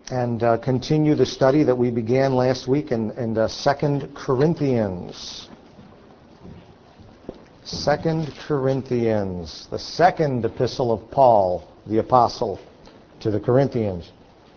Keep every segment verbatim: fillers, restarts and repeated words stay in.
and uh, continue the study that we began last week in, in uh, Second Corinthians. Second Corinthians, the second epistle of Paul, the apostle, to the Corinthians.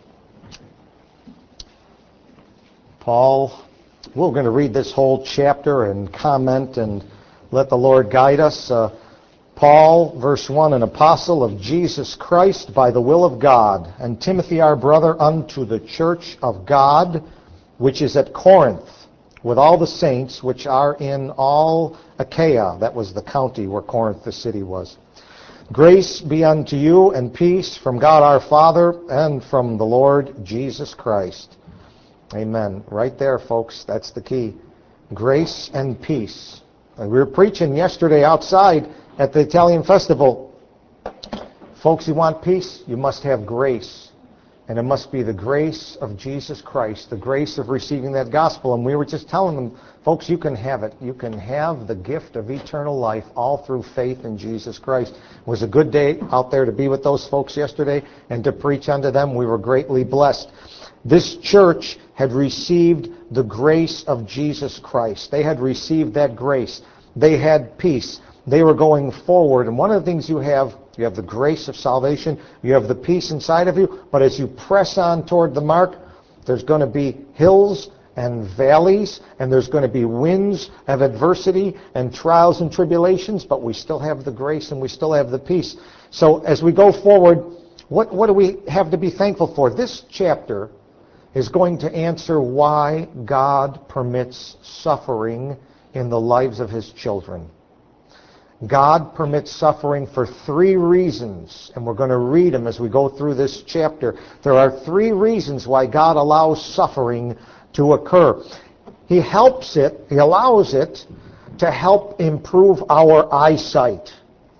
Paul, we're going to read this whole chapter and comment and let the Lord guide us. Uh, Paul, verse one, an apostle of Jesus Christ by the will of God, and Timothy our brother unto the church of God, which is at Corinth, with all the saints which are in all Achaia. That was the county where Corinth, the city, was. Grace be unto you and peace from God our Father and from the Lord Jesus Christ. Amen. Right there, folks. That's the key. Grace and peace. And we were preaching yesterday outside at the Italian festival. Folks, you want peace? You must have grace. And it must be the grace of Jesus Christ, the grace of receiving that gospel. And we were just telling them, folks, you can have it. You can have the gift of eternal life all through faith in Jesus Christ. It was a good day out there to be with those folks yesterday and to preach unto them. We were greatly blessed. This church had received the grace of Jesus Christ. They had received that grace. They had peace. They were going forward. And one of the things you have, you have the grace of salvation, you have the peace inside of you, but as you press on toward the mark, there's going to be hills and valleys, and there's going to be winds of adversity and trials and tribulations, but we still have the grace and we still have the peace. So as we go forward, what, what do we have to be thankful for? This chapter is going to answer why God permits suffering in the lives of His children. God permits suffering for three reasons, and we're going to read them as we go through this chapter. There are three reasons why God allows suffering to occur. He helps it, He allows it to help improve our eyesight.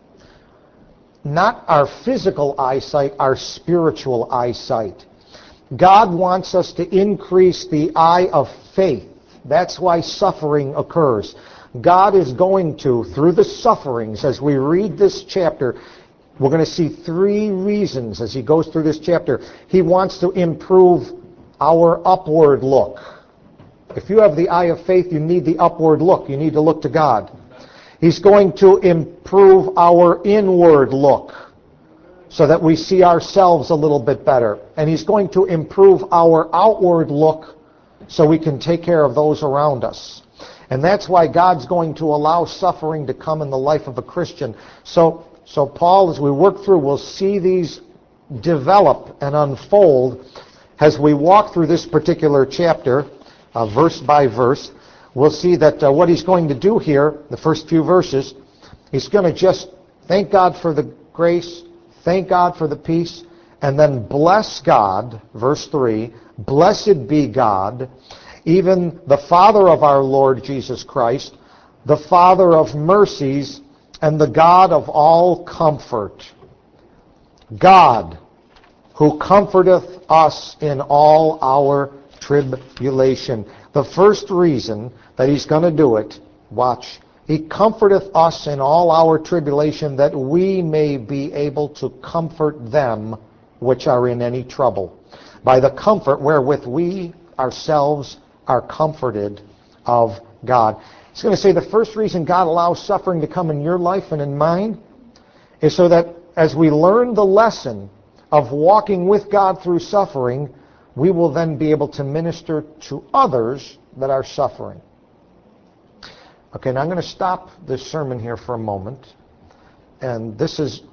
Not our physical eyesight, our spiritual eyesight. God wants us to increase the eye of faith. That's why suffering occurs. God is going to, through the sufferings, as we read this chapter, we're going to see three reasons as he goes through this chapter. He wants to improve our upward look. If you have the eye of faith, you need the upward look. You need to look to God. He's going to improve our inward look so that we see ourselves a little bit better. And He's going to improve our outward look so we can take care of those around us. And that's why God's going to allow suffering to come in the life of a Christian. So, so Paul, as we work through, we'll see these develop and unfold as we walk through this particular chapter, uh, verse by verse. We'll see that uh, what he's going to do here, the first few verses, he's going to just thank God for the grace, thank God for the peace, and then bless God, verse three, blessed be God, even the Father of our Lord Jesus Christ, the Father of mercies, and the God of all comfort. God, who comforteth us in all our tribulation. The first reason that He's going to do it, watch, He comforteth us in all our tribulation, that we may be able to comfort them which are in any trouble, by the comfort wherewith we ourselves are comforted of God. He's going to say the first reason God allows suffering to come in your life and in mine is so that as we learn the lesson of walking with God through suffering, we will then be able to minister to others that are suffering. Okay, now I'm going to stop this sermon here for a moment. And this is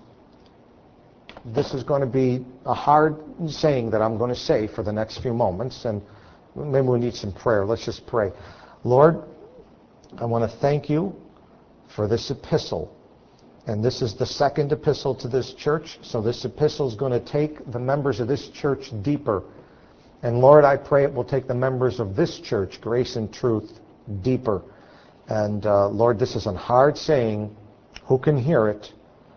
this is going to be a hard saying that I'm going to say for the next few moments, and maybe we need some prayer. Let's just pray. Lord, I want to thank You for this epistle. And this is the second epistle to this church, so this epistle is going to take the members of this church deeper. And Lord, I pray it will take the members of this church, Grace and Truth, deeper. And uh, Lord, this is a hard saying. Who can hear it?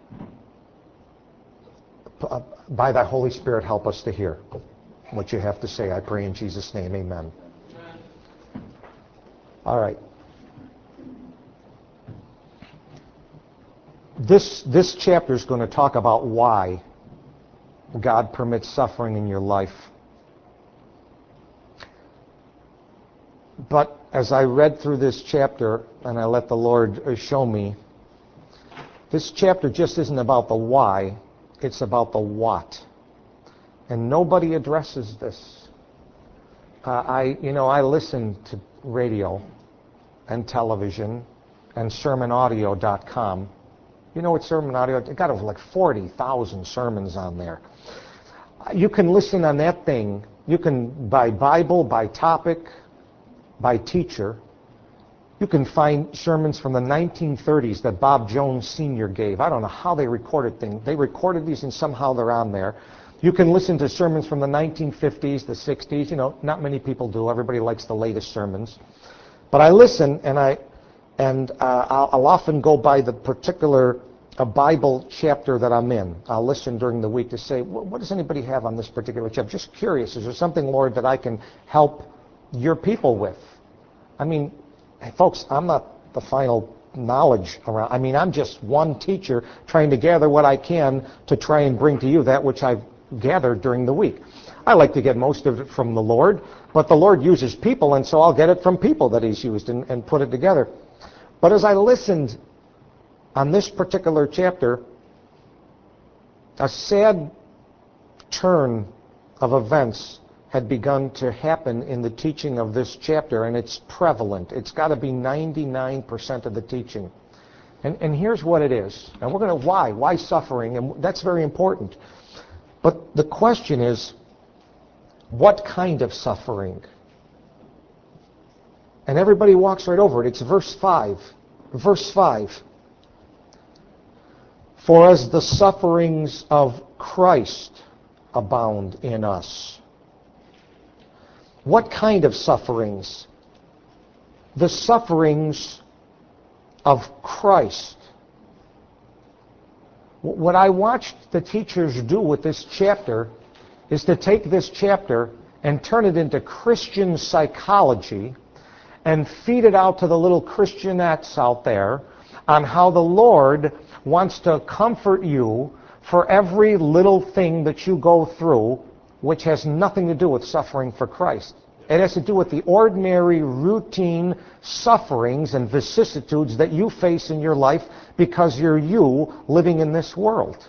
By Thy Holy Spirit, help us to hear what You have to say. I pray in Jesus' name, amen. All right. This, this chapter is going to talk about why God permits suffering in your life. But as I read through this chapter, and I let the Lord show me, this chapter just isn't about the why, it's about the what. And nobody addresses this. Uh, I, you know, I listen to radio and television and sermon audio dot com. You know what sermon audio? It got over like forty thousand sermons on there. You can listen on that thing. You can, by Bible, by topic, by teacher. You can find sermons from the nineteen thirties that Bob Jones Senior gave. I don't know how they recorded things. They recorded these and somehow they're on there. You can listen to sermons from the nineteen fifties, the sixties. You know, not many people do. Everybody likes the latest sermons. But I listen, and I and uh, I'll, I'll often go by the particular a Bible chapter that I'm in. I'll listen during the week to say, what does anybody have on this particular chapter? Just curious. Is there something, Lord, that I can help your people with? I mean, hey, folks, I'm not the final knowledge around. I mean, I'm just one teacher trying to gather what I can to try and bring to you that which I've gathered during the week. I like to get most of it from the Lord, but the Lord uses people, and so I'll get it from people that He's used and, and put it together. But as I listened on this particular chapter, a sad turn of events had begun to happen in the teaching of this chapter, and it's prevalent. It's got to be ninety-nine percent of the teaching. And, and here's what it is. And we're going to, why? Why suffering? And that's very important. But the question is, what kind of suffering? And everybody walks right over it. It's verse five. Verse five. For as the sufferings of Christ abound in us. What kind of sufferings? The sufferings of Christ. What I watched the teachers do with this chapter is to take this chapter and turn it into Christian psychology and feed it out to the little Christianettes out there on how the Lord wants to comfort you for every little thing that you go through, which has nothing to do with suffering for Christ. It has to do with the ordinary, routine sufferings and vicissitudes that you face in your life because you're you living in this world.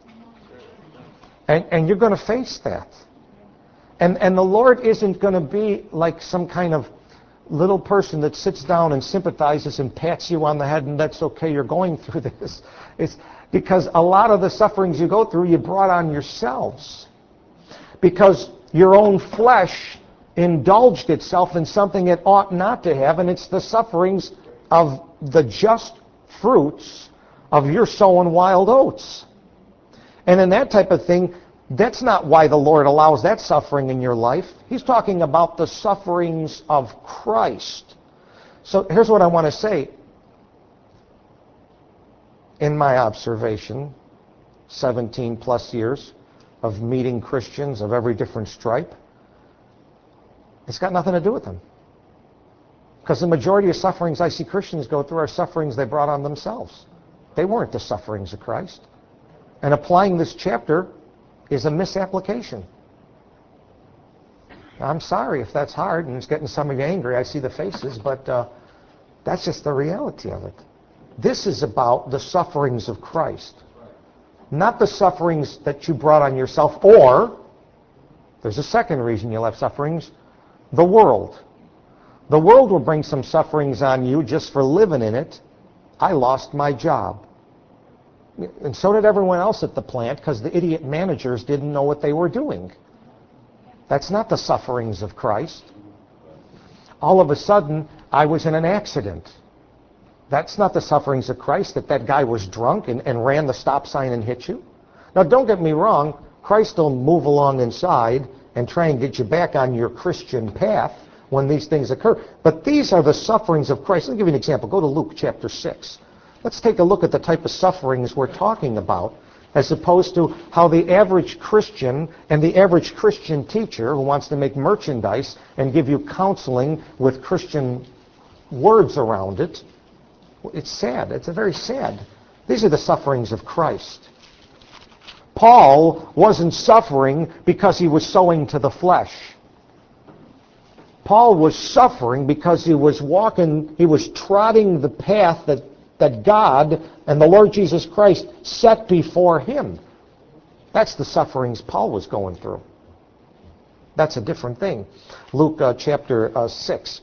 And, and you're going to face that. And, and the Lord isn't going to be like some kind of little person that sits down and sympathizes and pats you on the head and that's okay, you're going through this. It's because a lot of the sufferings you go through, you brought on yourselves. Because your own flesh indulged itself in something it ought not to have, and it's the sufferings of the just fruits of your sowing wild oats. And in that type of thing, that's not why the Lord allows that suffering in your life. He's talking about the sufferings of Christ. So here's what I want to say. In my observation, seventeen plus years of meeting Christians of every different stripe, it's got nothing to do with them. Because the majority of sufferings I see Christians go through are sufferings they brought on themselves. They weren't the sufferings of Christ. And applying this chapter is a misapplication. I'm sorry if that's hard and it's getting some of you angry. I see the faces, but uh, that's just the reality of it. This is about the sufferings of Christ. Not the sufferings that you brought on yourself, or, there's a second reason you'll have sufferings, the world. The world will bring some sufferings on you just for living in it. I lost my job. And so did everyone else at the plant because the idiot managers didn't know what they were doing. That's not the sufferings of Christ. All of a sudden, I was in an accident. That's not the sufferings of Christ, that that guy was drunk and, and ran the stop sign and hit you. Now, don't get me wrong. Christ will move along inside and try and get you back on your Christian path when these things occur. But these are the sufferings of Christ. Let me give you an example. Go to Luke chapter six. Let's take a look at the type of sufferings we're talking about, as opposed to how the average Christian and the average Christian teacher who wants to make merchandise and give you counseling with Christian words around it. It's sad. It's very sad. These are the sufferings of Christ. Paul wasn't suffering because he was sowing to the flesh. Paul was suffering because he was walking, he was trotting the path that, that God and the Lord Jesus Christ set before him. That's the sufferings Paul was going through. That's a different thing. Luke uh, chapter uh, six,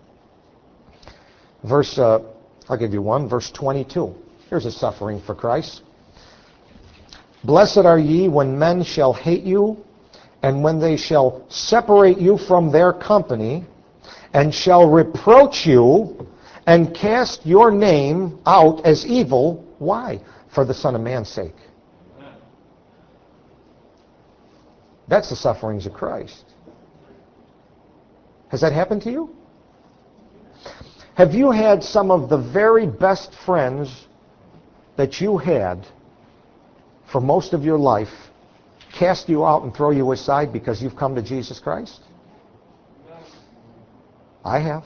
verse, uh, I'll give you one, verse twenty-two. Here's a suffering for Christ. Blessed are ye when men shall hate you, and when they shall separate you from their company, and shall reproach you, and cast your name out as evil. Why? For the Son of Man's sake. That's the sufferings of Christ. Has that happened to you? Have you had some of the very best friends that you had for most of your life cast you out and throw you aside because you've come to Jesus Christ? I have.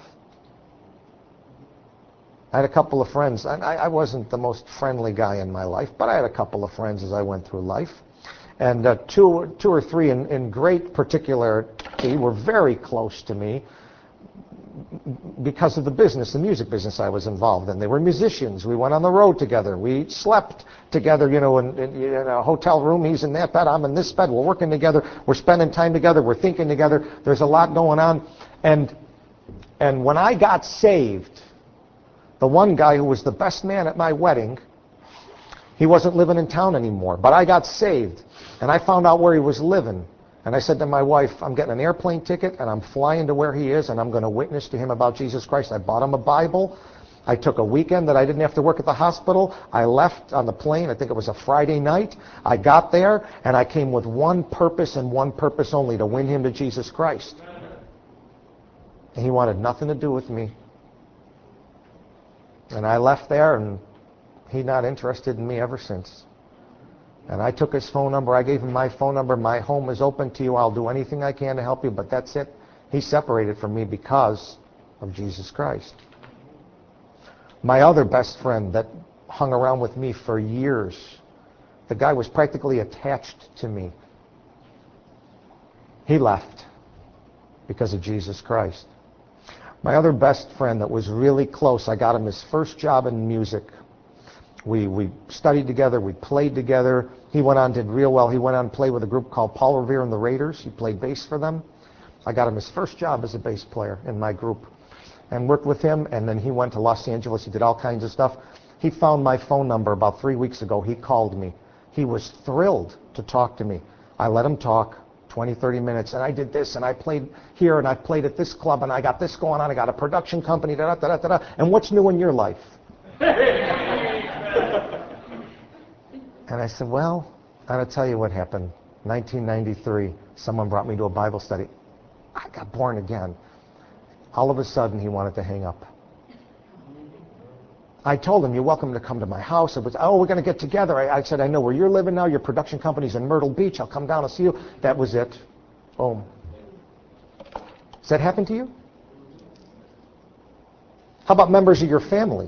I had a couple of friends. I, I wasn't the most friendly guy in my life, but I had a couple of friends as I went through life. And uh, two, two or three in, in great particularity were very close to me because of the business, the music business I was involved in. They were musicians. We went on the road together. We slept together, you know, in, in, in a hotel room. He's in that bed, I'm in this bed. We're working together. We're spending time together. We're thinking together. There's a lot going on. And, and when I got saved, the one guy who was the best man at my wedding, he wasn't living in town anymore. But I got saved, and I found out where he was living. And I said to my wife, I'm getting an airplane ticket, and I'm flying to where he is, and I'm going to witness to him about Jesus Christ. I bought him a Bible. I took a weekend that I didn't have to work at the hospital. I left on the plane. I think it was a Friday night. I got there, and I came with one purpose and one purpose only, to win him to Jesus Christ. And he wanted nothing to do with me. And I left there, and he's not interested in me ever since. And I took his phone number. I gave him my phone number. My home is open to you. I'll do anything I can to help you, but that's it. He separated from me because of Jesus Christ. My other best friend that hung around with me for years, the guy was practically attached to me. He left because of Jesus Christ. My other best friend that was really close, I got him his first job in music. We we studied together, we played together. He went on, did real well. He went on to play with a group called Paul Revere and the Raiders. He played bass for them. I got him his first job as a bass player in my group and worked with him, and then he went to Los Angeles. He did all kinds of stuff. He found my phone number about three weeks ago. He called me. He was thrilled to talk to me. I let him talk twenty, thirty minutes, and I did this, and I played here, and I played at this club, and I got this going on. I got a production company, da da da da da. And what's new in your life? And I said, well, I'm going to tell you what happened. nineteen ninety-three, someone brought me to a Bible study. I got born again. All of a sudden, he wanted to hang up. I told him, you're welcome to come to my house. It was, oh, we're going to get together. I, I said, I know where you're living now. Your production company's in Myrtle Beach. I'll come down and see you. That was it. Boom. Does that happen to you? How about members of your family?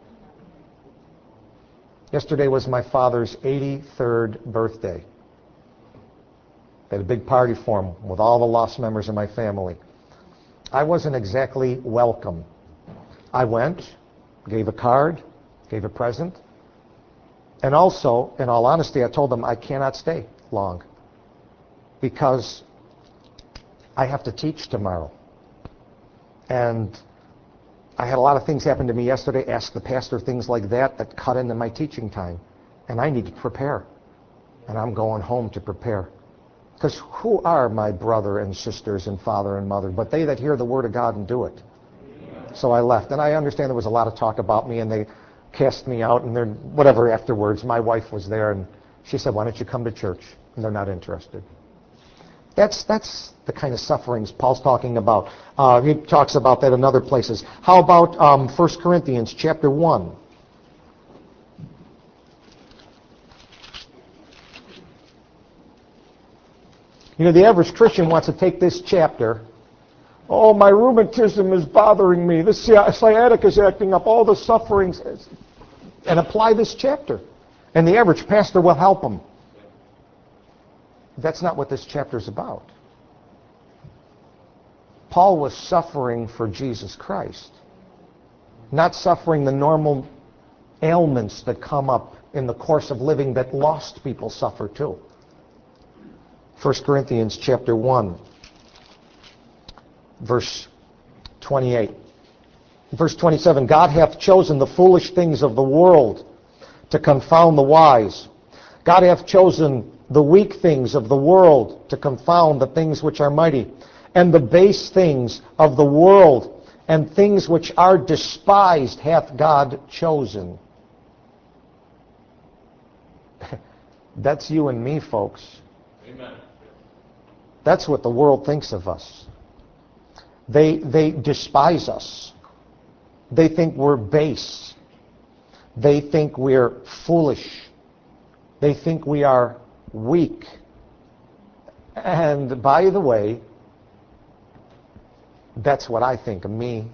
Yesterday was my father's eighty-third birthday. They had a big party for him with all the lost members of my family. I wasn't exactly welcome. I went, gave a card, gave a present, and also, in all honesty, I told them I cannot stay long because I have to teach tomorrow. And I had a lot of things happen to me yesterday, ask the pastor things like that, that cut into my teaching time. And I need to prepare. And I'm going home to prepare. Because who are my brother and sisters and father and mother but they that hear the word of God and do it? So I left. And I understand there was a lot of talk about me, and they cast me out, and they're whatever afterwards. My wife was there, and she said, why don't you come to church? And they're not interested. That's that's the kind of sufferings Paul's talking about. Uh, he talks about that in other places. How about um, First Corinthians chapter one? You know, the average Christian wants to take this chapter. Oh, my rheumatism is bothering me. This sciatica is acting up. All the sufferings. And apply this chapter. And the average pastor will help them. That's not what this chapter is about. Paul was suffering for Jesus Christ, not suffering the normal ailments that come up in the course of living that lost people suffer too. First Corinthians chapter one, verse twenty-eight. Verse twenty-seven, God hath chosen the foolish things of the world to confound the wise. God hath chosen the weak things of the world to confound the things which are mighty, and the base things of the world, and things which are despised hath God chosen. That's you and me, folks. Amen. That's what the world thinks of us. They, they despise us. They think we're base. They think we're foolish. They think we are weak. And by the way, that's what I think of me.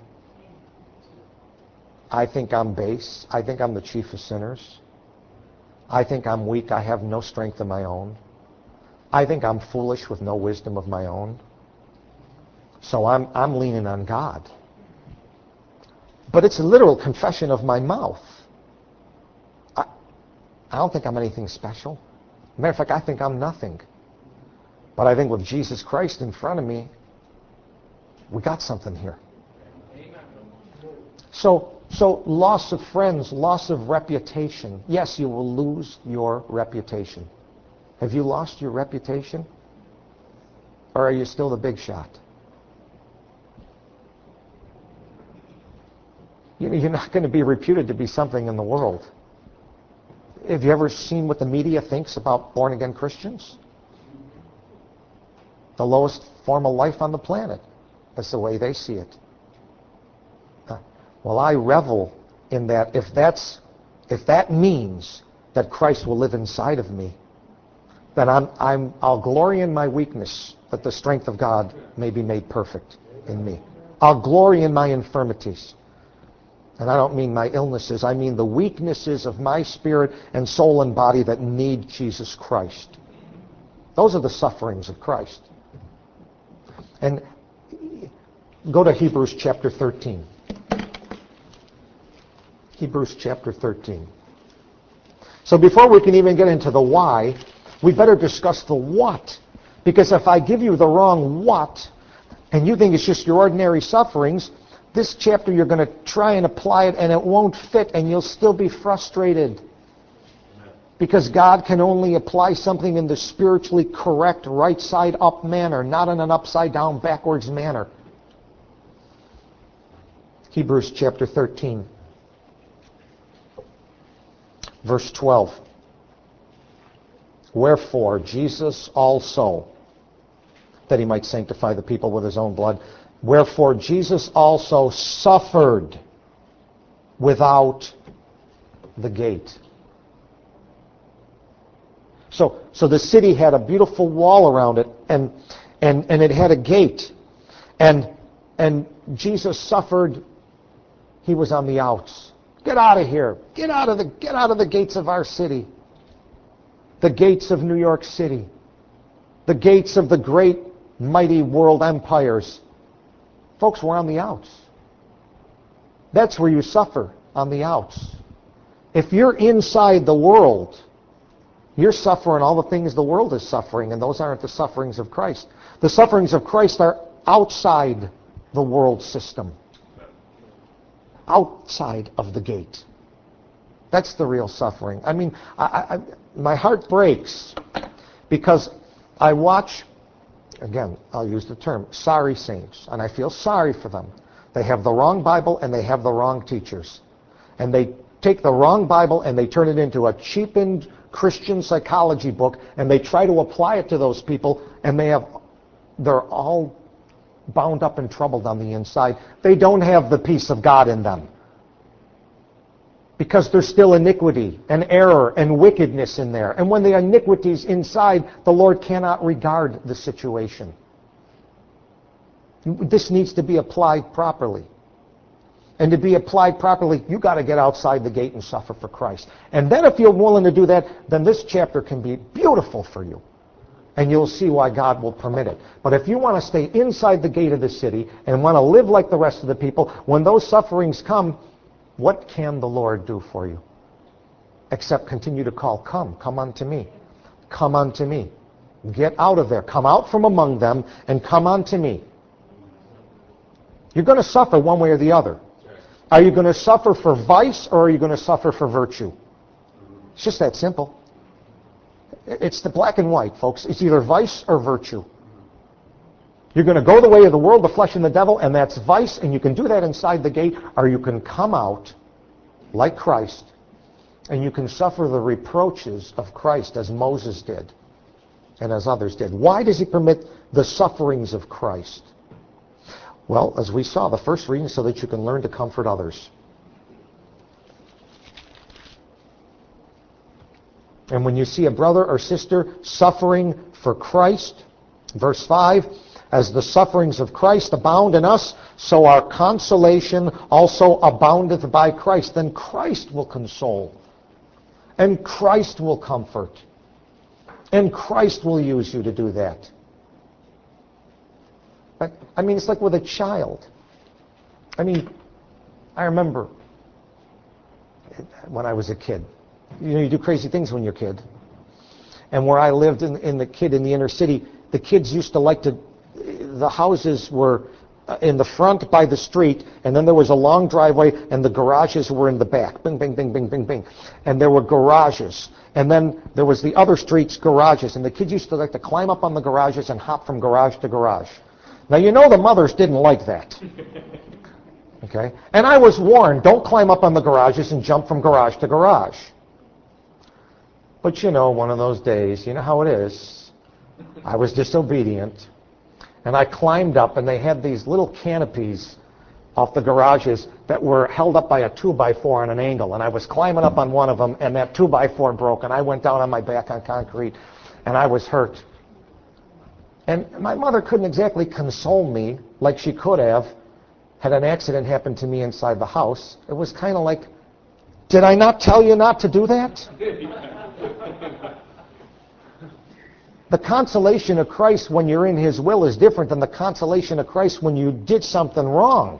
I think I'm base. I think I'm the chief of sinners. I think I'm weak. I have no strength of my own. I think I'm foolish with no wisdom of my own. So I'm, I'm leaning on God. But it's a literal confession of my mouth. I, I don't think I'm anything special. Matter of fact, I think I'm nothing. But I think with Jesus Christ in front of me, we got something here. So, so loss of friends, loss of reputation. Yes, you will lose your reputation. Have you lost your reputation? Or are you still the big shot? You're not going to be reputed to be something in the world. Have you ever seen what the media thinks about born-again Christians? The lowest form of life on the planet. That's the way they see it. Uh, well, I revel in that. If that's, if that means that Christ will live inside of me, then I'm, I'm, I'll glory in my weakness, that the strength of God may be made perfect in me. I'll glory in my infirmities. And I don't mean my illnesses. I mean the weaknesses of my spirit and soul and body that need Jesus Christ. Those are the sufferings of Christ. And go to Hebrews chapter thirteen. Hebrews chapter thirteen. So before we can even get into the why, we better discuss the what. Because if I give you the wrong what, and you think it's just your ordinary sufferings, this chapter you're going to try and apply it and it won't fit and you'll still be frustrated. Because God can only apply something in the spiritually correct, right side up manner, not in an upside down, backwards manner. Hebrews chapter thirteen, verse twelve. Wherefore Jesus also, that he might sanctify the people with his own blood, wherefore Jesus also suffered without the gate. So, so the city had a beautiful wall around it, and and and it had a gate, and and Jesus suffered. He was on the outs. Get out of here! Get out of the get out of the gates of our city. The gates of New York City, the gates of the great mighty world empires. Folks, we're on the outs. That's where you suffer, on the outs. If you're inside the world, you're suffering all the things the world is suffering, and those aren't the sufferings of Christ. The sufferings of Christ are outside the world system, outside of the gate. That's the real suffering. I mean, I, I, my heart breaks because I watch, again, I'll use the term, sorry saints, and I feel sorry for them. They have the wrong Bible and they have the wrong teachers. And they take the wrong Bible and they turn it into a cheapened Christian psychology book, and they try to apply it to those people, and they have, they're all bound up and troubled on the inside. They don't have the peace of God in them. Because there's still iniquity and error and wickedness in there. And when the iniquity's inside, the Lord cannot regard the situation. This needs to be applied properly. And to be applied properly, you got to get outside the gate and suffer for Christ. And then if you're willing to do that, then this chapter can be beautiful for you. And you'll see why God will permit it. But if you want to stay inside the gate of the city and want to live like the rest of the people, when those sufferings come, what can the Lord do for you? Except continue to call, come, come unto me. Come unto me. Get out of there. Come out from among them and come unto me. You're going to suffer one way or the other. Are you going to suffer for vice or are you going to suffer for virtue? It's just that simple. It's the black and white, folks. It's either vice or virtue. You're going to go the way of the world, the flesh, and the devil, and that's vice, and you can do that inside the gate, or you can come out like Christ, and you can suffer the reproaches of Christ as Moses did and as others did. Why does he permit the sufferings of Christ? Well, as we saw, the first reason, so that you can learn to comfort others. And when you see a brother or sister suffering for Christ, verse five, as the sufferings of Christ abound in us, so our consolation also aboundeth by Christ. Then Christ will console, and Christ will comfort, and Christ will use you to do that. I mean, it's like with a child. I mean, I remember when I was a kid. You know, you do crazy things when you're a kid. And where I lived in, in the kid in the inner city, the kids used to like to, the houses were in the front by the street, and then there was a long driveway, and the garages were in the back. Bing, bing, bing, bing, bing, bing. And there were garages. And then there was the other street's garages. And the kids used to like to climb up on the garages and hop from garage to garage. Now, you know the mothers didn't like that. Okay? And I was warned, don't climb up on the garages and jump from garage to garage. But you know, one of those days, you know how it is. I was disobedient. And I climbed up, and they had these little canopies off the garages that were held up by a two by four on an angle. And I was climbing up on one of them, and that two by four broke, and I went down on my back on concrete, and I was hurt. And my mother couldn't exactly console me like she could have had an accident happened to me inside the house. It was kind of like, did I not tell you not to do that? The consolation of Christ when you're in his will is different than the consolation of Christ when you did something wrong.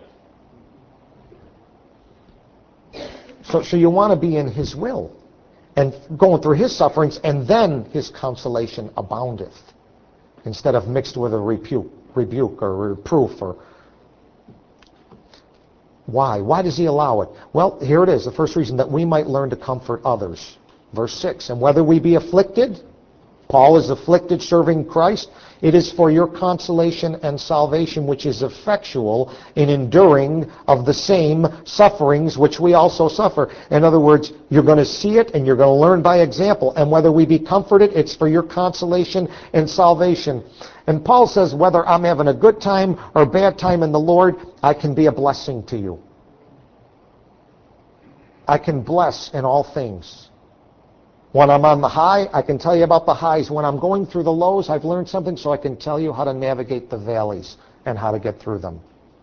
So, so you want to be in his will and going through his sufferings, and then his consolation aboundeth, instead of mixed with a rebuke, rebuke or reproof. Or why? Why does he allow it? Well, here it is. The first reason, that we might learn to comfort others. Verse six, and whether we be afflicted, Paul is afflicted serving Christ, it is for your consolation and salvation, which is effectual in enduring of the same sufferings which we also suffer. In other words, you're going to see it and you're going to learn by example. And whether we be comforted, it's for your consolation and salvation. And Paul says, whether I'm having a good time or bad time in the Lord, I can be a blessing to you. I can bless in all things. When I'm on the high, I can tell you about the highs. When I'm going through the lows, I've learned something, so I can tell you how to navigate the valleys and how to get through them.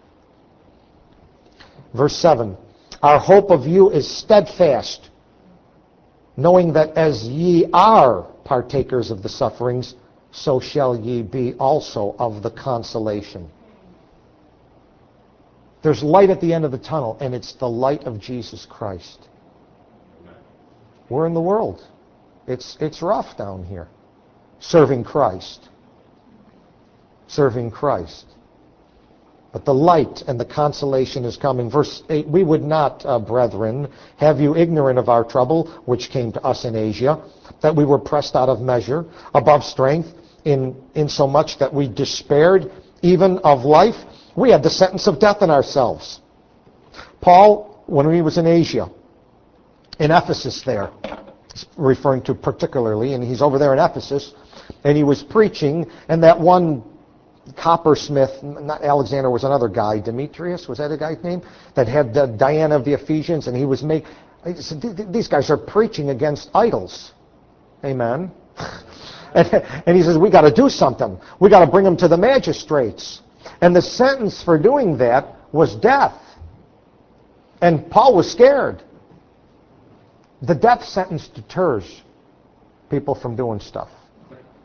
Verse seven, our hope of you is steadfast, knowing that as ye are partakers of the sufferings, so shall ye be also of the consolation. There's light at the end of the tunnel, and it's the light of Jesus Christ. We're in the world. It's, it's rough down here. Serving Christ. Serving Christ. But the light and the consolation is coming. Verse eight, we would not, uh, brethren, have you ignorant of our trouble, which came to us in Asia, that we were pressed out of measure, above strength, in, in so much that we despaired even of life. We had the sentence of death in ourselves. Paul, when he was in Asia, in Ephesus there, referring to particularly, and he's over there in Ephesus, and he was preaching, and that one coppersmith, not Alexander, was another guy, Demetrius, was that a guy's name, that had the Diana of the Ephesians, and he was make, he said, these guys are preaching against idols. Amen. and, and he says, we got to do something. We got to bring them to the magistrates. And the sentence for doing that was death. And Paul was scared. The death sentence deters people from doing stuff.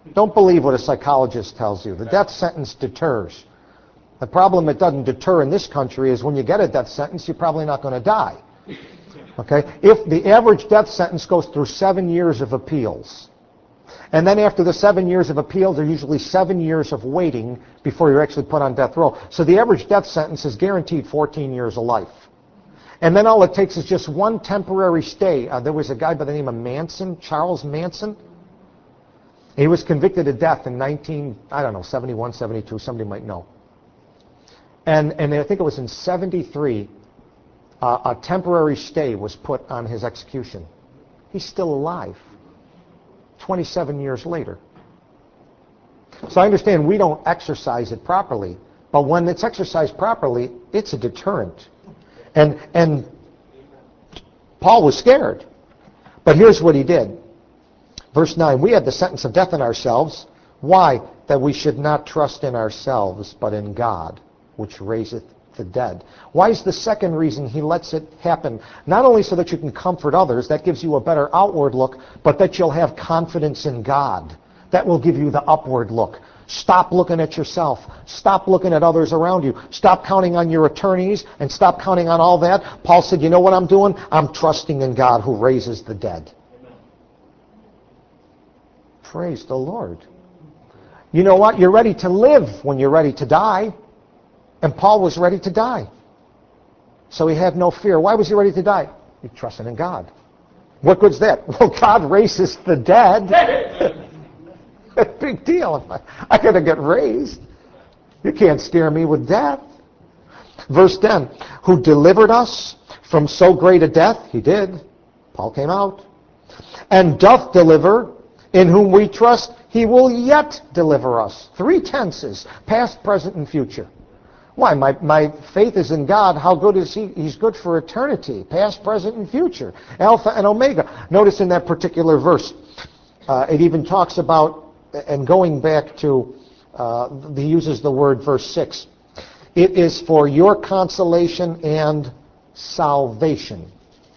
Don't believe what a psychologist tells you. The death sentence deters. The problem it doesn't deter in this country is when you get a death sentence, you're probably not going to die. Okay? If the average death sentence goes through seven years of appeals, and then after the seven years of appeals, there's usually seven years of waiting before you're actually put on death row. So the average death sentence is guaranteed fourteen years of life. And then all it takes is just one temporary stay. Uh, there was a guy by the name of Manson, Charles Manson. He was convicted of death in nineteen, I don't know, seventy-one, seventy-two, somebody might know. And, and I think it was in seventy-three, uh, a temporary stay was put on his execution. He's still alive, twenty-seven years later. So I understand we don't exercise it properly, but when it's exercised properly, it's a deterrent. And, and Paul was scared. But here's what he did. Verse nine, we had the sentence of death in ourselves. Why? That we should not trust in ourselves, but in God, which raiseth the dead. Why is the second reason he lets it happen? Not only so that you can comfort others, that gives you a better outward look, but that you'll have confidence in God. That will give you the upward look. Stop looking at yourself. Stop looking at others around you. Stop counting on your attorneys and stop counting on all that. Paul said, you know what I'm doing? I'm trusting in God who raises the dead. Amen. Praise the Lord. You know what? You're ready to live when you're ready to die. And Paul was ready to die. So he had no fear. Why was he ready to die? He trusted in God. What good's that? Well, God raises the dead. Big deal. I got to get raised. You can't scare me with death. Verse ten, who delivered us from so great a death? He did. Paul came out. And doth deliver, in whom we trust, he will yet deliver us. Three tenses, past, present, and future. Why? My, my faith is in God. How good is he? He's good for eternity, past, present, and future. Alpha and Omega. Notice in that particular verse, uh, it even talks about, and going back to, uh, he uses the word verse six. It is for your consolation and salvation.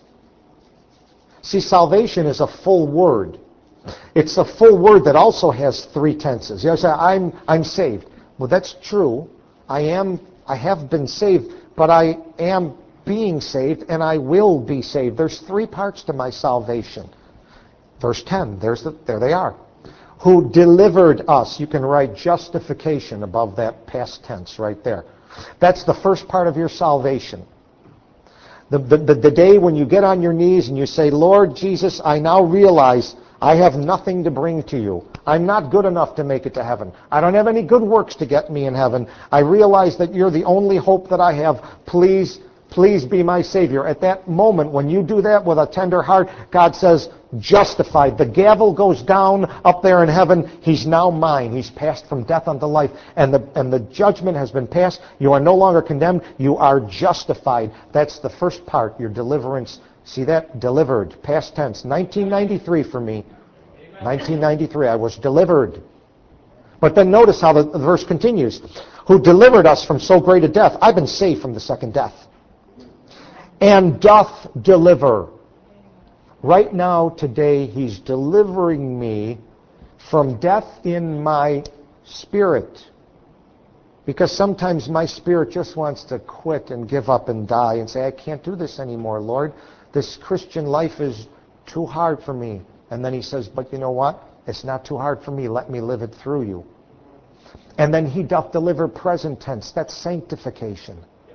See, salvation is a full word. It's a full word that also has three tenses. You know, say, I'm, I'm saved. Well, that's true. I am, I have been saved, but I am being saved, and I will be saved. There's three parts to my salvation. Verse ten, there's the, there they are. Who delivered us. You can write justification above that past tense right there. That's the first part of your salvation. The, the, the, the day when you get on your knees and you say, Lord Jesus, I now realize I have nothing to bring to you. I'm not good enough to make it to heaven. I don't have any good works to get me in heaven. I realize that you're the only hope that I have. Please, please be my Savior. At that moment, when you do that with a tender heart, God says, justified. The gavel goes down up there in heaven. He's now mine. He's passed from death unto life. And the, and the judgment has been passed. You are no longer condemned. You are justified. That's the first part, your deliverance. See that? Delivered. Past tense. nineteen ninety-three for me. nineteen ninety-three. I was delivered. But then notice how the, the verse continues. Who delivered us from so great a death. I've been saved from the second death. And doth deliver. Right now, today, he's delivering me from death in my spirit. Because sometimes my spirit just wants to quit and give up and die and say, I can't do this anymore, Lord. This Christian life is too hard for me. And then he says, but you know what? It's not too hard for me. Let me live it through you. And then he doth deliver present tense. That's sanctification.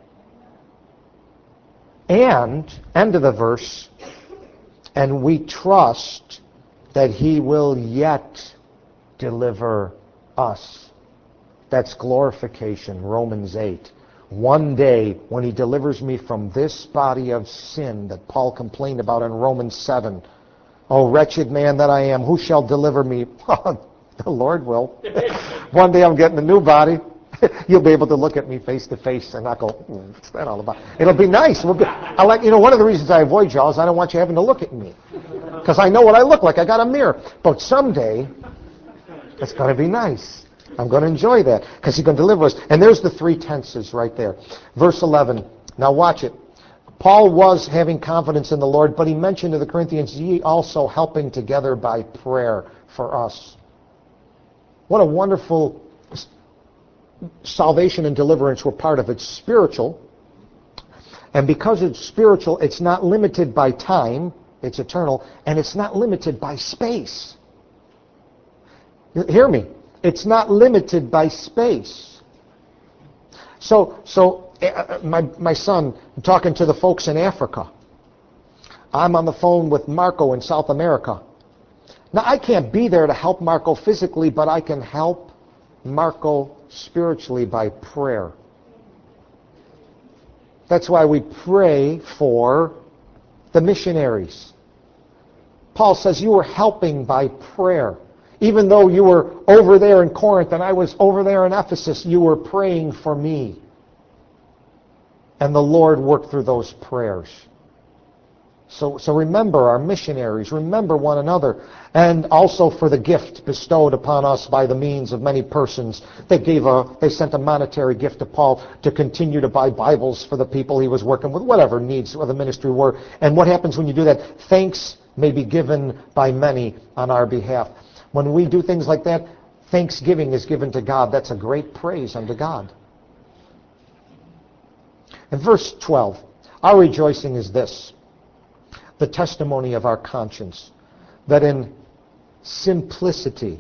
And, end of the verse, and we trust that he will yet deliver us. That's glorification, Romans eight. One day, when he delivers me from this body of sin that Paul complained about in Romans seven, oh, wretched man that I am, who shall deliver me? The Lord will. One day I'm getting a new body. You'll be able to look at me face to face and not go, hmm, what's that all about? It'll be nice. We'll be, I like, you know, one of the reasons I avoid y'all is I don't want you having to look at me. Because I know what I look like. I got a mirror. But someday, it's going to be nice. I'm going to enjoy that because he's going to deliver us. And there's the three tenses right there. Verse eleven. Now watch it. Paul was having confidence in the Lord, but he mentioned to the Corinthians, ye also helping together by prayer for us. What a wonderful salvation and deliverance we're part of. It's spiritual. And because it's spiritual, it's not limited by time. It's eternal. And it's not limited by space. Hear me. It's not limited by space. So, so uh, my, my son, talking to the folks in Africa. I'm on the phone with Marco in South America. Now, I can't be there to help Marco physically, but I can help Marco spiritually by prayer. That's why we pray for the missionaries. Paul says you were helping by prayer. Even though you were over there in Corinth and I was over there in Ephesus, you were praying for me. And the Lord worked through those prayers. So, so remember our missionaries, remember one another, and also for the gift bestowed upon us by the means of many persons. They gave a, they sent a monetary gift to Paul to continue to buy Bibles for the people he was working with, whatever needs of the ministry were. And what happens when you do that? Thanks may be given by many on our behalf. When we do things like that, thanksgiving is given to God. That's a great praise unto God. In verse twelve, our rejoicing is this. The testimony of our conscience, that in simplicity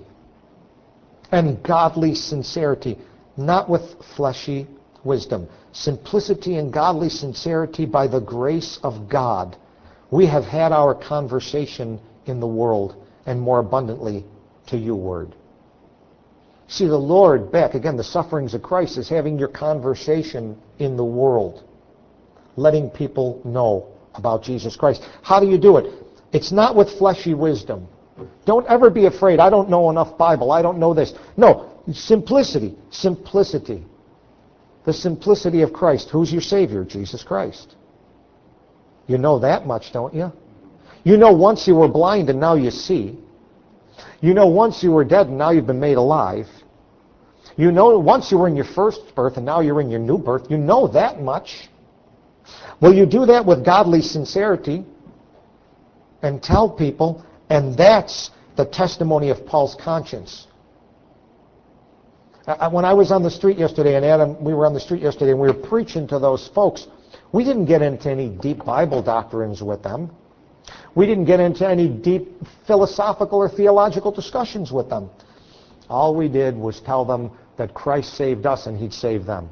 and godly sincerity, not with fleshy wisdom, simplicity and godly sincerity by the grace of God, we have had our conversation in the world, and more abundantly to you, word. See, the Lord, back again, the sufferings of Christ is having your conversation in the world, letting people know about Jesus Christ. How do you do it? It's not with fleshy wisdom. Don't ever be afraid. I don't know enough Bible. I don't know this. No, simplicity. Simplicity. The simplicity of Christ. Who's your Savior? Jesus Christ. You know that much, don't you? You know once you were blind and now you see. You know once you were dead and now you've been made alive. You know once you were in your first birth and now you're in your new birth. You know that much. Will you do that with godly sincerity and tell people, and that's the testimony of Paul's conscience. When I was on the street yesterday, and Adam, we were on the street yesterday, and we were preaching to those folks, we didn't get into any deep Bible doctrines with them. We didn't get into any deep philosophical or theological discussions with them. All we did was tell them that Christ saved us and He'd save them.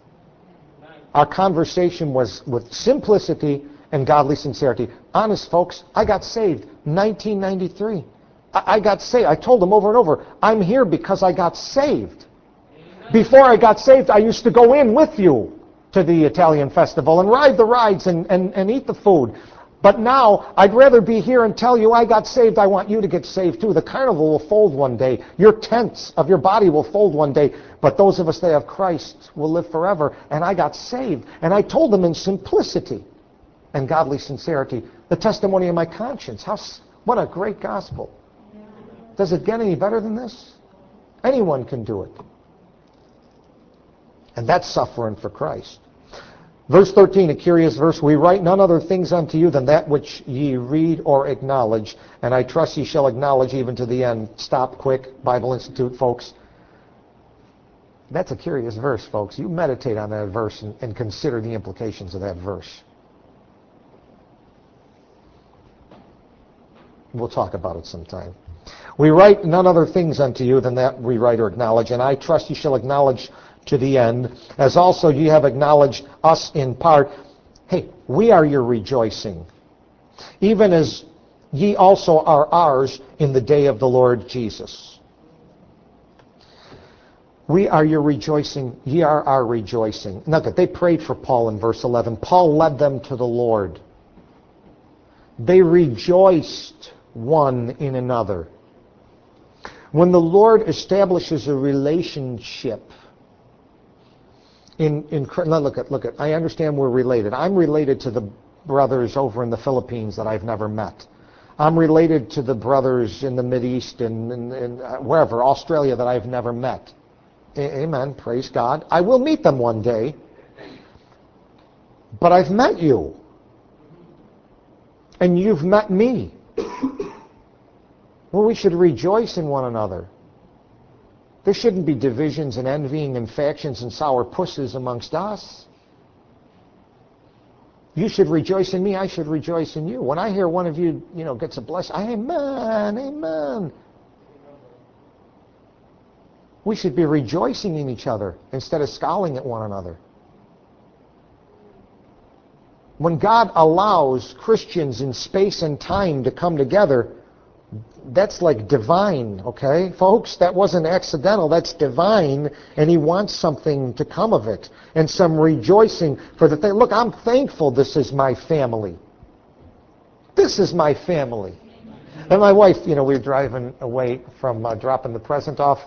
Our conversation was with simplicity and godly sincerity. Honest, folks, I got saved nineteen ninety-three. I, I got saved. I told them over and over, I'm here because I got saved. Before I got saved, I used to go in with you to the Italian festival and ride the rides and, and, and eat the food. But now, I'd rather be here and tell you I got saved. I want you to get saved too. The carnival will fold one day. Your tents of your body will fold one day. But those of us that have Christ will live forever. And I got saved. And I told them in simplicity and godly sincerity, the testimony of my conscience. How, what a great gospel. Does it get any better than this? Anyone can do it. And that's suffering for Christ. Verse thirteen, a curious verse. We write none other things unto you than that which ye read or acknowledge, and I trust ye shall acknowledge even to the end. Stop quick, Bible Institute, folks. That's a curious verse, folks. You meditate on that verse and, and consider the implications of that verse. We'll talk about it sometime. We write none other things unto you than that we write or acknowledge, and I trust ye shall acknowledge to the end, as also ye have acknowledged us in part. Hey, we are your rejoicing, even as ye also are ours in the day of the Lord Jesus. We are your rejoicing, ye are our rejoicing. Now that they prayed for Paul in verse eleven. Paul led them to the Lord. They rejoiced one in another. When the Lord establishes a relationship, In, in look at look at I understand we're related. I'm related to the brothers over in the Philippines that I've never met. I'm related to the brothers in the Mideast and, and, and wherever, Australia, that I've never met. A- Amen. Praise God. I will meet them one day. But I've met you. And you've met me. Well, we should rejoice in one another. There shouldn't be divisions and envying and factions and sour pusses amongst us. You should rejoice in me, I should rejoice in you. When I hear one of you, you know, gets a blessing, amen, amen. We should be rejoicing in each other instead of scowling at one another. When God allows Christians in space and time to come together, that's like divine, okay? Folks, that wasn't accidental, that's divine, and He wants something to come of it, and some rejoicing for the thing. Look, I'm thankful this is my family. This is my family. And my wife, you know, we were driving away from uh, dropping the present off.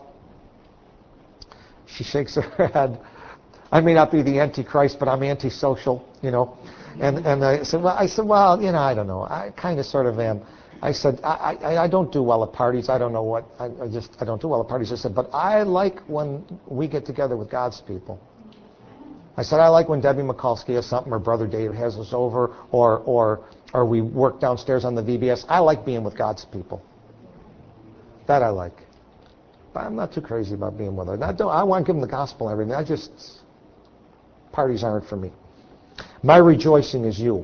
She shakes her head. I may not be the Antichrist, but I'm antisocial, you know. And and I said, well, I said, well, you know, I don't know. I kind of sort of am. I said, I, I, I don't do well at parties. I don't know what. I, I just, I don't do well at parties. I said, but I like when we get together with God's people. I said, I like when Debbie Mikulski has something, or Brother Dave has us over, or or or we work downstairs on the V B S. I like being with God's people. That I like. But I'm not too crazy about being with them. I, don't, I want to give them the gospel and everything. I just, parties aren't for me. My rejoicing is you.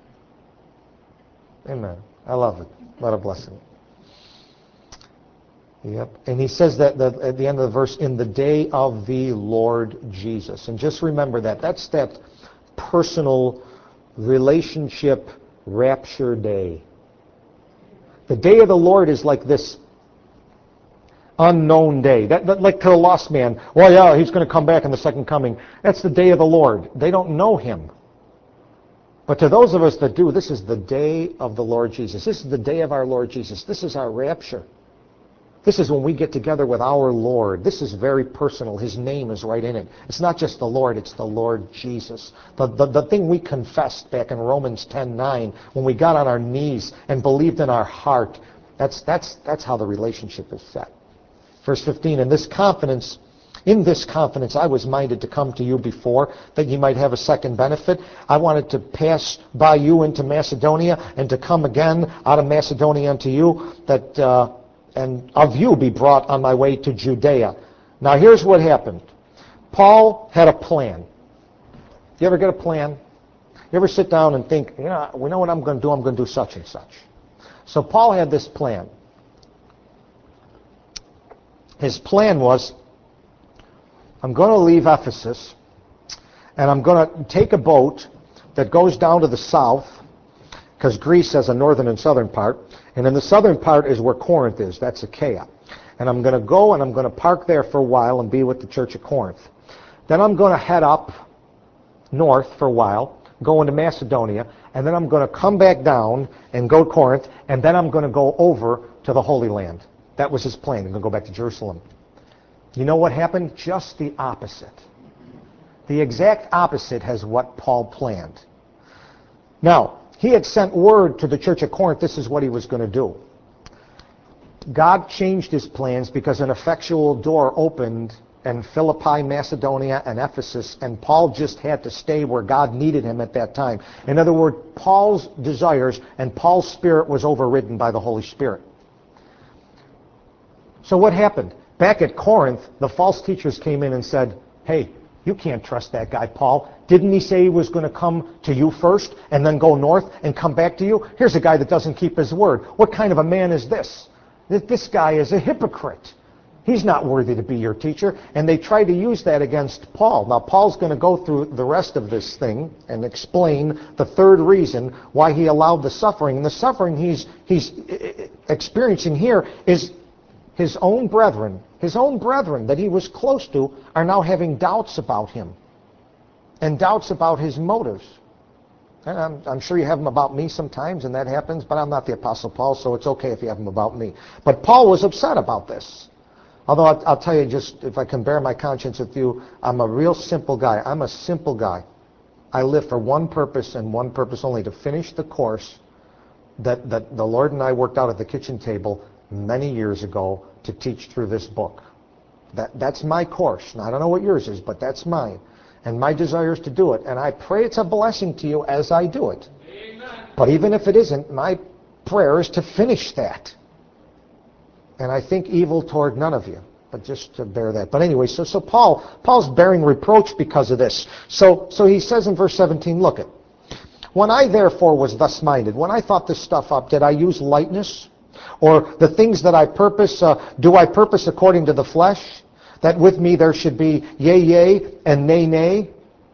Amen. I love it. What a blessing. Yep. And he says that the, at the end of the verse, in the day of the Lord Jesus. And just remember that. That's that personal relationship rapture day. The day of the Lord is like this unknown day. That, that like to the lost man, well, yeah, he's going to come back in the second coming. That's the day of the Lord. They don't know Him. But to those of us that do, this is the day of the Lord Jesus. This is the day of our Lord Jesus. This is our rapture. This is when we get together with our Lord. This is very personal. His name is right in it. It's not just the Lord, it's the Lord Jesus. The, the, the thing we confessed back in Romans ten nine, when we got on our knees and believed in our heart, that's, that's, that's how the relationship is set. Verse fifteen, in this confidence, in this confidence I was minded to come to you before, that ye might have a second benefit. I wanted to pass by you into Macedonia, and to come again out of Macedonia unto you, that uh, and of you be brought on my way to Judea. Now here's what happened. Paul had a plan. You ever get a plan? You ever sit down and think, you know, we know what I'm going to do, I'm going to do such and such. So Paul had this plan. His plan was, I'm going to leave Ephesus, and I'm going to take a boat that goes down to the south, because Greece has a northern and southern part, and in the southern part is where Corinth is. That's Achaia. And I'm going to go and I'm going to park there for a while and be with the church of Corinth. Then I'm going to head up north for a while, go into Macedonia, and then I'm going to come back down and go to Corinth, and then I'm going to go over to the Holy Land. That was his plan. I'm going to go back to Jerusalem. You know what happened? Just the opposite. The exact opposite has what Paul planned. Now, he had sent word to the church of Corinth, this is what he was going to do. God changed his plans because an effectual door opened in Philippi, Macedonia, and Ephesus, and Paul just had to stay where God needed him at that time. In other words, Paul's desires and Paul's spirit was overridden by the Holy Spirit. So what happened? Back at Corinth, the false teachers came in and said, hey, you can't trust that guy, Paul. Didn't he say he was going to come to you first and then go north and come back to you? Here's a guy that doesn't keep his word. What kind of a man is this? This guy is a hypocrite. He's not worthy to be your teacher. And they tried to use that against Paul. Now, Paul's going to go through the rest of this thing and explain the third reason why he allowed the suffering. And the suffering he's, he's experiencing here is his own brethren, his own brethren that he was close to are now having doubts about him and doubts about his motives. And I'm, I'm sure you have them about me sometimes, and that happens, but I'm not the Apostle Paul, so it's okay if you have them about me. But Paul was upset about this. Although I'll, I'll tell you, just if I can bear my conscience with you, I'm a real simple guy. I'm a simple guy. I live for one purpose and one purpose only, to finish the course that, that the Lord and I worked out at the kitchen table many years ago to teach through this book. That, that's my course. Now, I don't know what yours is, but that's mine. And my desire is to do it. And I pray it's a blessing to you as I do it. Amen. But even if it isn't, my prayer is to finish that. And I think evil toward none of you. but just to bear that. But anyway, so so Paul Paul's bearing reproach because of this. So so he says in verse seventeen, look it. When I therefore was thus minded, when I thought this stuff up, did I use lightness? Or the things that I purpose, uh, do I purpose according to the flesh? That with me there should be yea, yea, and nay, nay?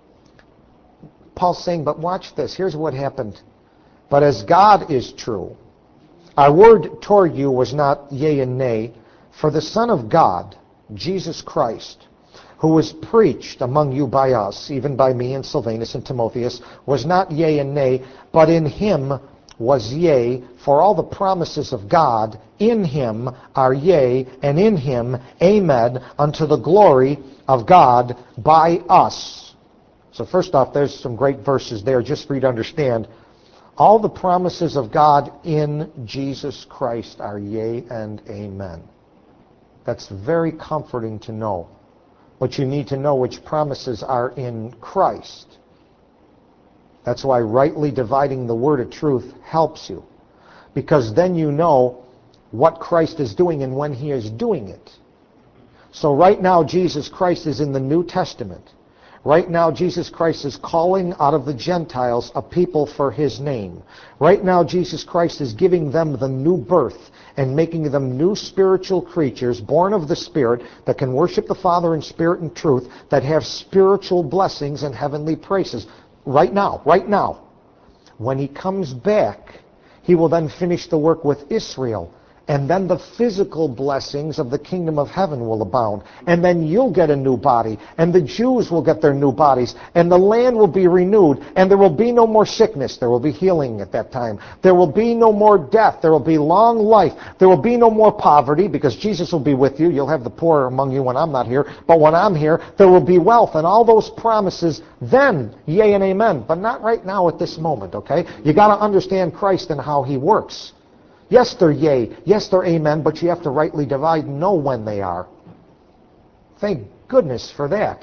Paul's saying, but watch this. Here's what happened. But as God is true, our word toward you was not yea and nay, for the Son of God, Jesus Christ, who was preached among you by us, even by me and Silvanus and Timotheus, was not yea and nay, but in him was yea, for all the promises of God in him are yea, and in him amen, unto the glory of God by us. So first off, there's some great verses there just for you to understand. All the promises of God in Jesus Christ are yea and amen. That's very comforting to know. But you need to know which promises are in Christ. That's why rightly dividing the word of truth helps you. Because then you know what Christ is doing and when he is doing it. So right now Jesus Christ is in the New Testament. Right now Jesus Christ is calling out of the Gentiles a people for his name. Right now Jesus Christ is giving them the new birth and making them new spiritual creatures born of the Spirit that can worship the Father in spirit and truth, that have spiritual blessings and heavenly praises. Right now, right now. When he comes back, he will then finish the work with Israel. And then the physical blessings of the kingdom of heaven will abound. And then you'll get a new body. And the Jews will get their new bodies. And the land will be renewed. And there will be no more sickness. There will be healing at that time. There will be no more death. There will be long life. There will be no more poverty because Jesus will be with you. You'll have the poor among you when I'm not here. But when I'm here, there will be wealth. And all those promises then, yea and amen. But not right now at this moment, okay? You got to understand Christ and how he works. Yes, they're yea. Yes, they're amen, but you have to rightly divide and know when they are. Thank goodness for that.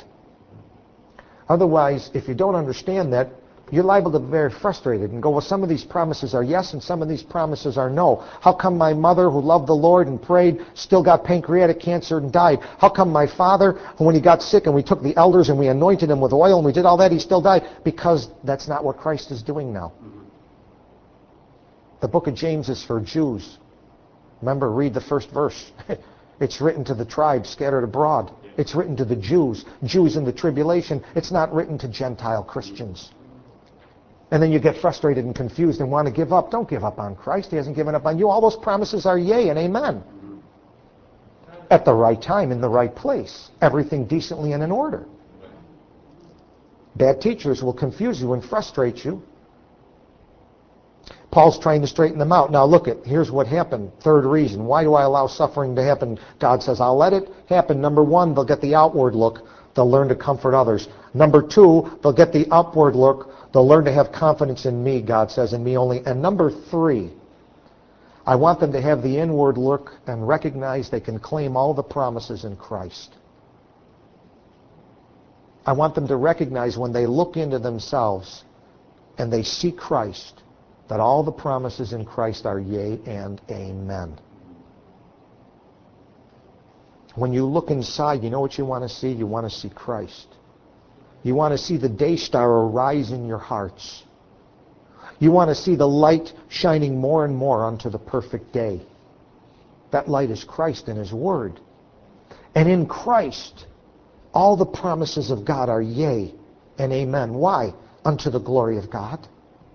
Otherwise, if you don't understand that, you're liable to be very frustrated and go, well, some of these promises are yes and some of these promises are no. How come my mother, who loved the Lord and prayed, still got pancreatic cancer and died? How come my father, who when he got sick and we took the elders and we anointed him with oil and we did all that, he still died? Because that's not what Christ is doing now. The book of James is for Jews. Remember, read the first verse. It's written to the tribes scattered abroad. It's written to the Jews, Jews in the tribulation. It's not written to Gentile Christians. And then you get frustrated and confused and want to give up. Don't give up on Christ. He hasn't given up on you. All those promises are yea and amen. At the right time, in the right place. Everything decently and in order. Bad teachers will confuse you and frustrate you. Paul's trying to straighten them out. Now look at, here's what happened. Third reason. Why do I allow suffering to happen? God says, I'll let it happen. Number one, they'll get the outward look. They'll learn to comfort others. Number two, they'll get the upward look. They'll learn to have confidence in me, God says, in me only. And number three, I want them to have the inward look and recognize they can claim all the promises in Christ. I want them to recognize when they look into themselves and they see Christ, that all the promises in Christ are yea and amen. When you look inside, you know what you want to see? You want to see Christ. You want to see the day star arise in your hearts. You want to see the light shining more and more unto the perfect day. That light is Christ and his word. And in Christ, all the promises of God are yea and amen. Why? Unto the glory of God.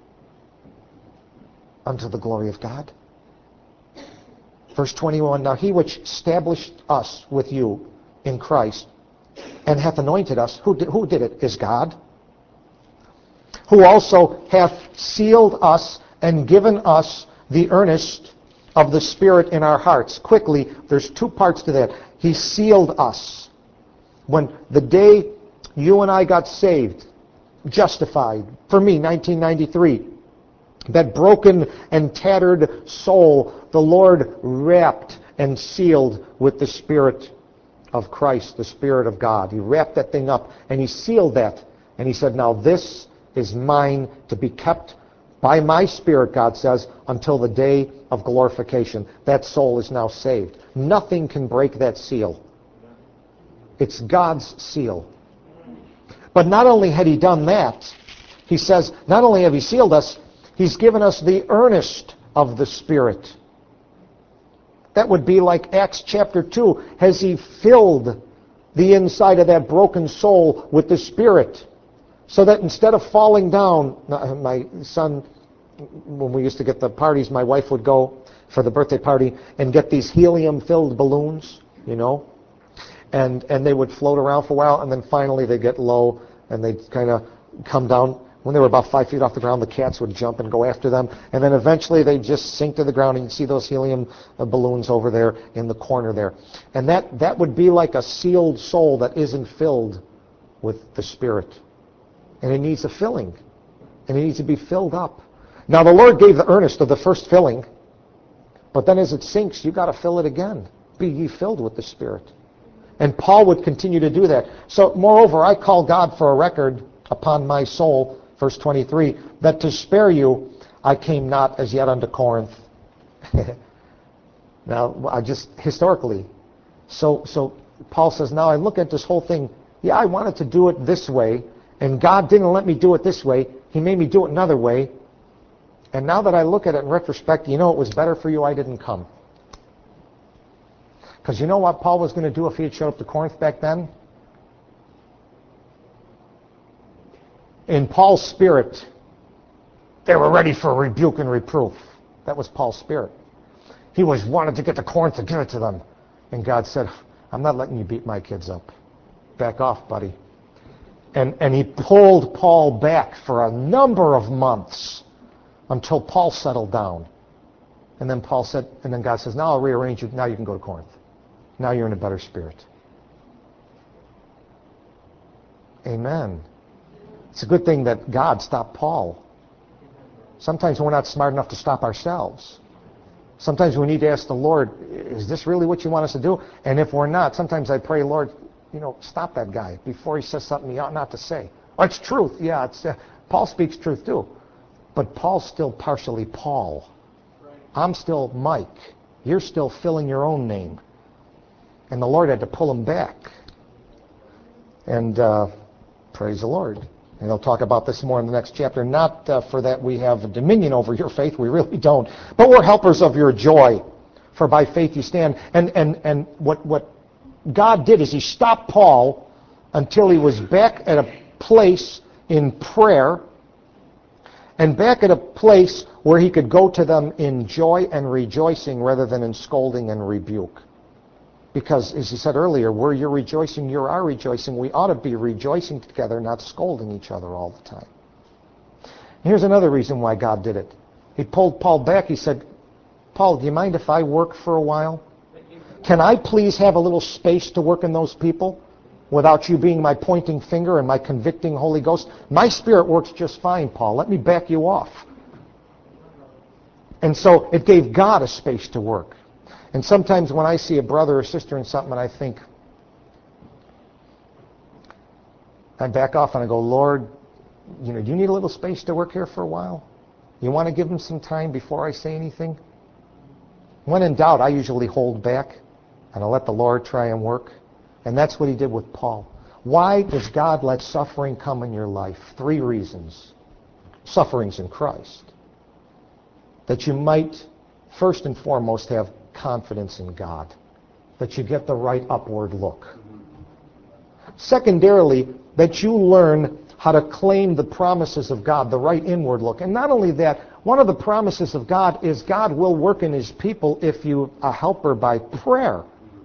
Unto the glory of God. Verse twenty-one, now he which established us with you in Christ and hath anointed us, who did, who did it? Is God. Who also hath sealed us and given us the earnest of the Spirit in our hearts. Quickly, there's two parts to that. He sealed us. When the day you and I got saved, justified, for me, nineteen ninety-three, that broken and tattered soul, the Lord wrapped and sealed with the Spirit of Christ, the Spirit of God. He wrapped that thing up and he sealed that. And he said, now this is mine to be kept by my Spirit, God says, until the day of glorification. That soul is now saved. Nothing can break that seal. It's God's seal. But not only had he done that, he says, not only have he sealed us, he's given us the earnest of the Spirit. That would be like Acts chapter two. Has he filled the inside of that broken soul with the Spirit? So that instead of falling down, my son, when we used to get the parties, my wife would go for the birthday party and get these helium-filled balloons, you know, and and they would float around for a while, and then finally they'd get low, and they'd kind of come down. When they were about five feet off the ground, the cats would jump and go after them, and then eventually they'd just sink to the ground, and you'd see those helium uh, balloons over there in the corner there. And that, that would be like a sealed soul that isn't filled with the Spirit. And it needs a filling, and it needs to be filled up. Now the Lord gave the earnest of the first filling, but then as it sinks, you've got to fill it again. Be ye filled with the Spirit. And Paul would continue to do that. So, moreover, I call God for a record upon my soul, verse twenty-three, that to spare you I came not as yet unto Corinth. Now, I just, historically, so so Paul says, now I look at this whole thing, yeah, I wanted to do it this way, and God didn't let me do it this way. He made me do it another way. And now that I look at it in retrospect, you know it was better for you I didn't come. Because you know what Paul was going to do if he had showed up to Corinth back then? In Paul's spirit, they were ready for rebuke and reproof. That was Paul's spirit. He was wanted to get to Corinth to give it to them. And God said, I'm not letting you beat my kids up. Back off, buddy. And, and he pulled Paul back for a number of months until Paul settled down. And then Paul said, and then God says, now I'll rearrange you. Now you can go to Corinth. Now you're in a better spirit. Amen. It's a good thing that God stopped Paul. Sometimes we're not smart enough to stop ourselves. Sometimes we need to ask the Lord, is this really what you want us to do? And if we're not, sometimes I pray, Lord, you know, stop that guy before he says something he ought not to say. Oh, it's truth. Yeah, it's uh, Paul speaks truth too. But Paul's still partially Paul. I'm still Mike. You're still filling your own name. And the Lord had to pull him back. And uh, praise the Lord. And he'll talk about this more in the next chapter. Not uh, for that we have dominion over your faith. We really don't. But we're helpers of your joy. For by faith you stand. And and and what, what God did is he stopped Paul until he was back at a place in prayer and back at a place where he could go to them in joy and rejoicing rather than in scolding and rebuke. Because, as he said earlier, where you're rejoicing, you are rejoicing. We ought to be rejoicing together, not scolding each other all the time. Here's another reason why God did it. He pulled Paul back. He said, Paul, do you mind if I work for a while? Can I please have a little space to work in those people without you being my pointing finger and my convicting Holy Ghost? My spirit works just fine, Paul. Let me back you off. And so it gave God a space to work. And sometimes when I see a brother or sister in something and I think, I back off and I go, Lord, you know, do you need a little space to work here for a while? You want to give him some time before I say anything? When in doubt, I usually hold back and I let the Lord try and work. And that's what he did with Paul. Why does God let suffering come in your life? Three reasons. Suffering's in Christ. That you might, first and foremost, have confidence in God. That you get the right upward look. Secondarily, that you learn how to claim the promises of God, the right inward look. And not only that, one of the promises of God is God will work in his people if you are a helper by prayer.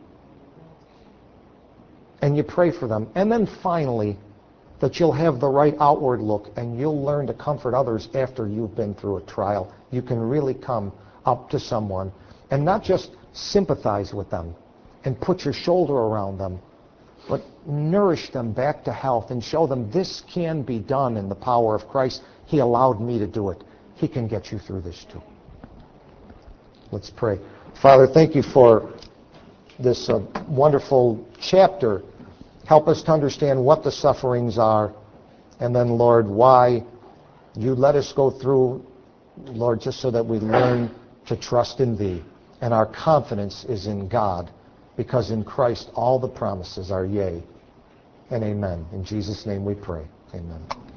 And you pray for them. And then finally, that you'll have the right outward look and you'll learn to comfort others after you've been through a trial. You can really come up to someone and not just sympathize with them and put your shoulder around them, but nourish them back to health and show them this can be done in the power of Christ. He allowed me to do it. He can get you through this too. Let's pray. Father, thank you for this uh, wonderful chapter. Help us to understand what the sufferings are, and then, Lord, why you let us go through, Lord, just so that we learn to trust in thee. And our confidence is in God. because in Christ all the promises are yea and amen. In Jesus' name we pray. Amen.